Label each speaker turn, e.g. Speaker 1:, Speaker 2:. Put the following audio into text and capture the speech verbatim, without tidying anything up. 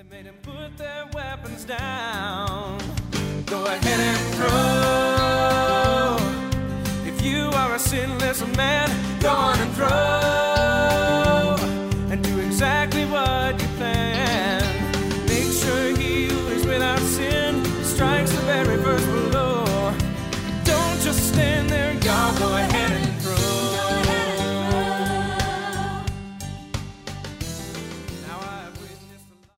Speaker 1: Made them put their weapons down. Go ahead and throw. If you are a sinless man, go on and throw.